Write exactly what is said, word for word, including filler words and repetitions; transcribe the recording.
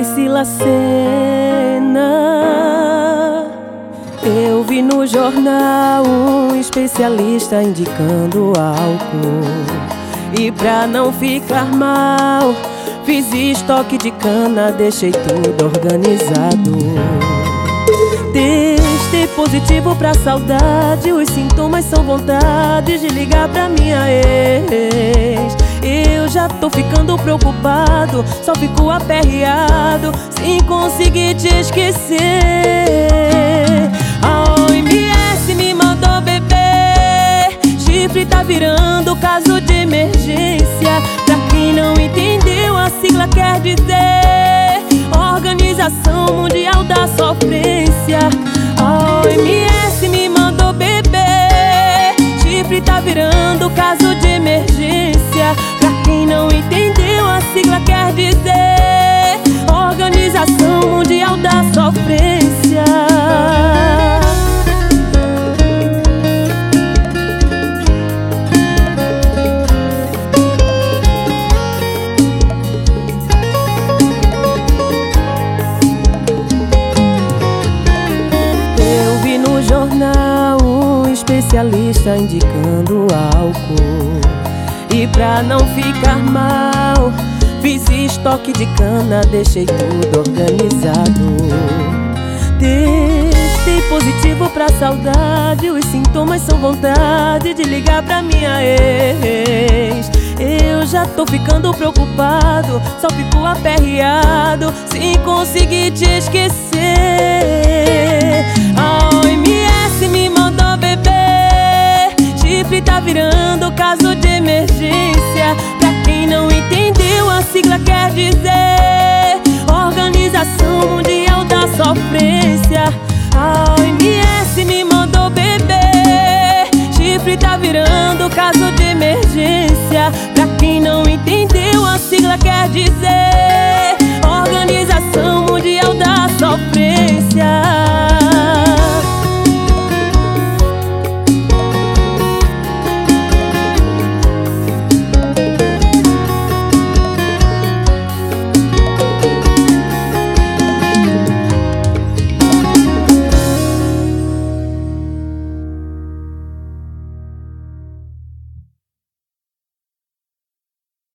Priscila Senna. Eu vi no jornal um especialista indicando álcool, e pra não ficar mal, fiz estoque de cana, deixei tudo organizado. Testei positivo pra saudade, os sintomas são vontade de ligar pra minha ex. Eu já tô ficando preocupado, só fico aperreado, sem conseguir te esquecer. A O M S me mandou beber, chifre tá virando caso de emergência. Pra quem não entendeu, a sigla quer dizer Organização Mundial da Sofrência. A O M S me mandou beber, chifre tá virando caso de emergência. Pra quem não entendeu, a sigla quer dizer Organização Mundial da Sofrência. Jornal, um especialista indicando álcool, e pra não ficar mal, fiz estoque de cana, deixei tudo organizado. Testei positivo pra saudade, os sintomas são vontade de ligar pra minha ex. Eu já tô ficando preocupado, só fico aperreado, sem conseguir te esquecer. A O M S me mandou beber, chifre tá virando caso de